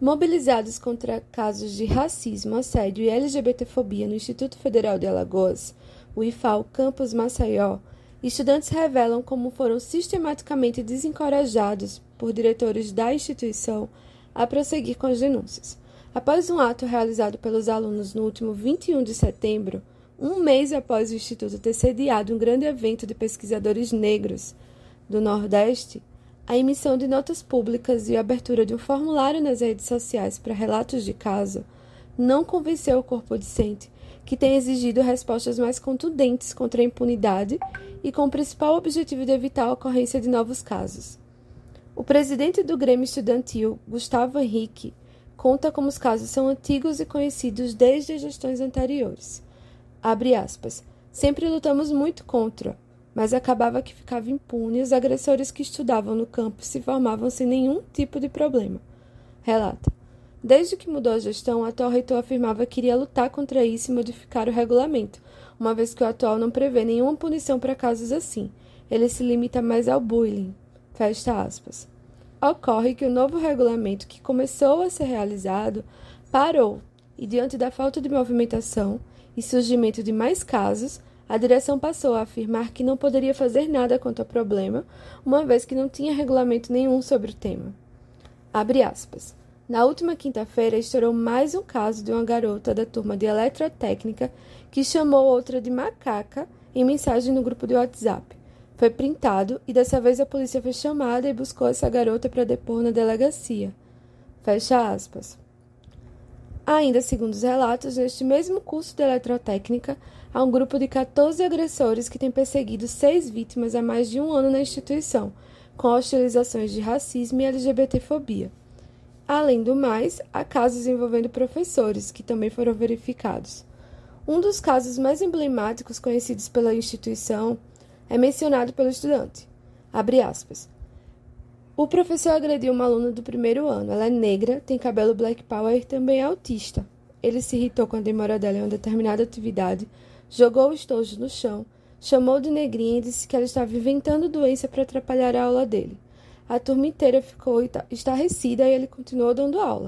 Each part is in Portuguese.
Mobilizados contra casos de racismo, assédio e LGBTfobia no Instituto Federal de Alagoas, o IFAL Campus Maceió, estudantes revelam como foram sistematicamente desencorajados por diretores da instituição a prosseguir com as denúncias. Após um ato realizado pelos alunos no último 21 de setembro, um mês após o Instituto ter sediado um grande evento de pesquisadores negros do Nordeste, a emissão de notas públicas e a abertura de um formulário nas redes sociais para relatos de caso não convenceu o corpo docente, que tem exigido respostas mais contundentes contra a impunidade e com o principal objetivo de evitar a ocorrência de novos casos. O presidente do Grêmio Estudantil, Gustavo Henrique, conta como os casos são antigos e conhecidos desde as gestões anteriores. Abre aspas. Sempre lutamos muito contra, mas acabava que ficava impune e os agressores que estudavam no campus se formavam sem nenhum tipo de problema. Relata. Desde que mudou a gestão, o atual reitor afirmava que iria lutar contra isso e modificar o regulamento, uma vez que o atual não prevê nenhuma punição para casos assim. Ele se limita mais ao bullying. Fecha aspas. Ocorre que o novo regulamento que começou a ser realizado parou e, diante da falta de movimentação e surgimento de mais casos, a direção passou a afirmar que não poderia fazer nada quanto ao problema, uma vez que não tinha regulamento nenhum sobre o tema. Abre aspas. Na última quinta-feira, estourou mais um caso de uma garota da turma de eletrotécnica que chamou outra de macaca em mensagem no grupo de WhatsApp. Foi printado e dessa vez a polícia foi chamada e buscou essa garota para depor na delegacia. Fecha aspas. Ainda segundo os relatos, neste mesmo curso de eletrotécnica, há um grupo de 14 agressores que tem perseguido 6 vítimas há mais de um ano na instituição, com hostilizações de racismo e LGBTfobia. Além do mais, há casos envolvendo professores, que também foram verificados. Um dos casos mais emblemáticos conhecidos pela instituição é mencionado pelo estudante. Abre aspas. O professor agrediu uma aluna do primeiro ano. Ela é negra, tem cabelo black power e também é autista. Ele se irritou com a demora dela em uma determinada atividade, jogou o estojo no chão, chamou de negrinha e disse que ela estava inventando doença para atrapalhar a aula dele. A turma inteira ficou estarrecida e ele continuou dando aula.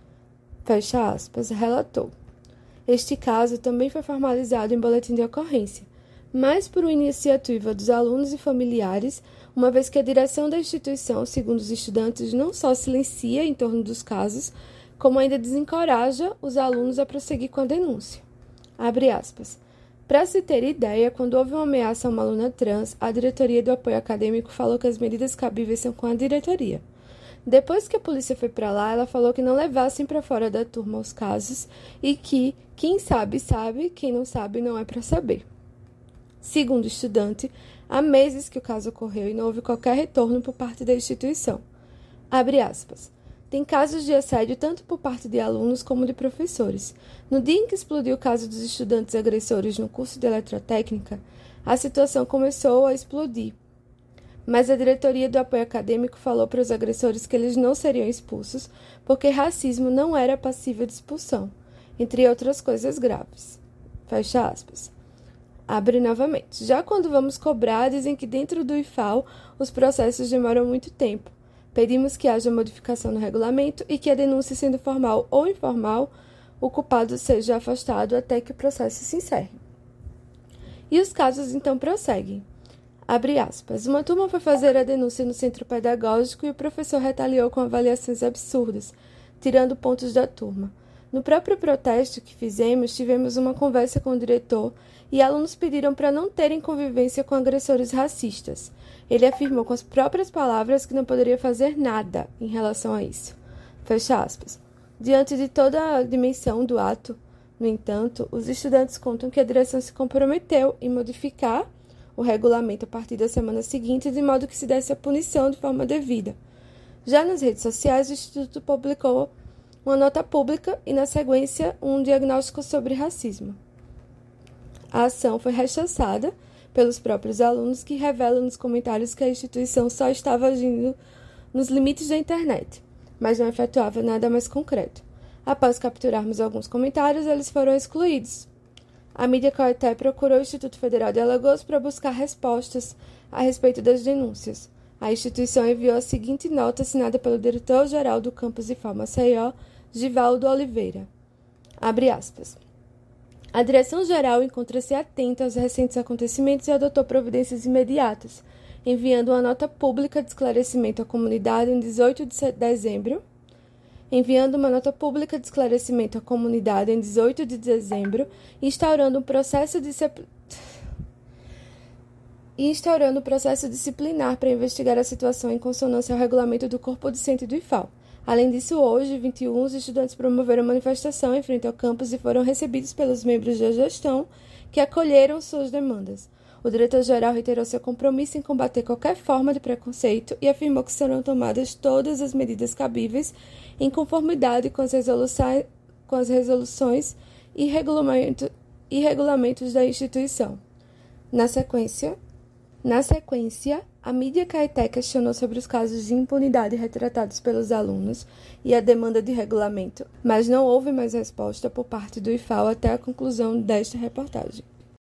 Fecha aspas, relatou. Este caso também foi formalizado em boletim de ocorrência, mas por uma iniciativa dos alunos e familiares, uma vez que a direção da instituição, segundo os estudantes, não só silencia em torno dos casos, como ainda desencoraja os alunos a prosseguir com a denúncia. Abre aspas. Para se ter ideia, quando houve uma ameaça a uma aluna trans, a diretoria do apoio acadêmico falou que as medidas cabíveis são com a diretoria. Depois que a polícia foi para lá, ela falou que não levassem para fora da turma os casos e que quem sabe, sabe, quem não sabe, não é para saber. Segundo o estudante, há meses que o caso ocorreu e não houve qualquer retorno por parte da instituição. Abre aspas. Tem casos de assédio tanto por parte de alunos como de professores. No dia em que explodiu o caso dos estudantes agressores no curso de eletrotécnica, a situação começou a explodir. Mas a diretoria do apoio acadêmico falou para os agressores que eles não seriam expulsos porque racismo não era passível de expulsão, entre outras coisas graves. Fecha aspas. Abre novamente. Já quando vamos cobrar, dizem que dentro do IFAL os processos demoram muito tempo. Pedimos que haja modificação no regulamento e que a denúncia, sendo formal ou informal, o culpado seja afastado até que o processo se encerre. E os casos então prosseguem. Abre aspas. Uma turma foi fazer a denúncia no centro pedagógico e o professor retaliou com avaliações absurdas, tirando pontos da turma. No próprio protesto que fizemos, tivemos uma conversa com o diretor e alunos pediram para não terem convivência com agressores racistas. Ele afirmou com as próprias palavras que não poderia fazer nada em relação a isso. Fecha aspas. Diante de toda a dimensão do ato, no entanto, os estudantes contam que a direção se comprometeu em modificar o regulamento a partir da semana seguinte, de modo que se desse a punição de forma devida. Já nas redes sociais, o Instituto publicou uma nota pública e, na sequência, um diagnóstico sobre racismo. A ação foi rechaçada pelos próprios alunos, que revelam nos comentários que a instituição só estava agindo nos limites da internet, mas não efetuava nada mais concreto. Após capturarmos alguns comentários, eles foram excluídos. A mídia Caeté procurou o Instituto Federal de Alagoas para buscar respostas a respeito das denúncias. A instituição enviou a seguinte nota assinada pelo diretor-geral do campus IFAL Maceió, Givaldo Oliveira. Abre aspas. A direção-geral encontra-se atenta aos recentes acontecimentos e adotou providências imediatas, enviando uma nota pública de esclarecimento à comunidade em 18 de dezembro, instaurando um processo disciplinar para investigar a situação em consonância ao regulamento do corpo docente do IFAL. Além disso, hoje, 21, os estudantes promoveram manifestação em frente ao campus e foram recebidos pelos membros da gestão que acolheram suas demandas. O diretor-geral reiterou seu compromisso em combater qualquer forma de preconceito e afirmou que serão tomadas todas as medidas cabíveis em conformidade com as resoluções e regulamentos da instituição. Na sequência, a mídia Caeté questionou sobre os casos de impunidade retratados pelos alunos e a demanda de regulamento, mas não houve mais resposta por parte do IFAL até a conclusão desta reportagem.